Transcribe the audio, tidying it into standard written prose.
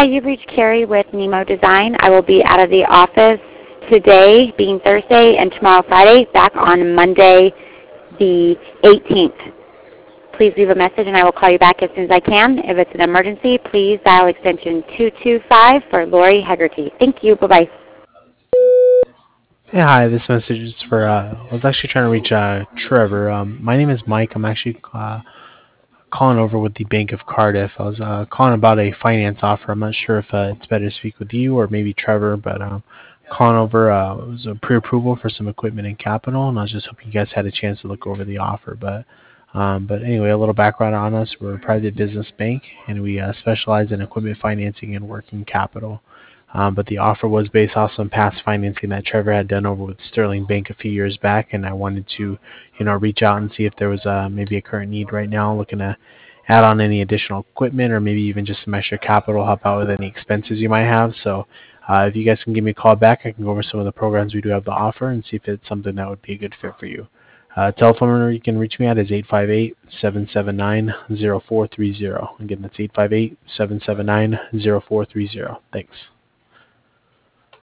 Hi, you've reached Carrie with Nemo Design. I will be out of the office today, being Thursday, and tomorrow, Friday, back on Monday, the 18th. Please leave a message, and I will call you back as soon as I can. If it's an emergency, please dial extension 225 for Lori Hegarty. Thank you. Bye-bye. Hey, hi, this message is for, I was actually trying to reach Trevor. My name is Mike. I'm actually calling over with the Bank of Cardiff. I was calling about a finance offer. I'm not sure if it's better to speak with you or maybe Trevor, but calling over, it was a pre-approval for some equipment and capital, and I was just hoping you guys had a chance to look over the offer. But anyway, a little background on us. We're a private business bank, and we specialize in equipment financing and working capital. But the offer was based off some past financing that Trevor had done over with Sterling Bank a few years back, and I wanted to, reach out and see if there was maybe a current need right now, looking to add on any additional equipment or maybe even just some extra capital, help out with any expenses you might have. So if you guys can give me a call back, I can go over some of the programs we do have to offer and see if it's something that would be a good fit for you. Telephone number you can reach me at is 858-779-0430. Again, that's 858-779-0430. Thanks.